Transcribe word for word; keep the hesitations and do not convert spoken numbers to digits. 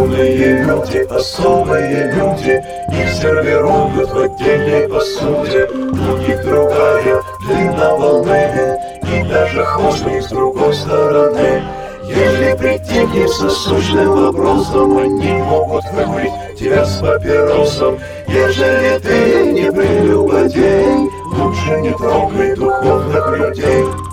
Умные люди, особые люди, их сервируют в отдельной посуде. У них другая длина волны, и даже хвост у них с другой стороны. Если прийти к ним с насущным вопросом, они могут выкурить тебя с папиросом. Ежели ты не прелюбодей, лучше не трогай духовных людей.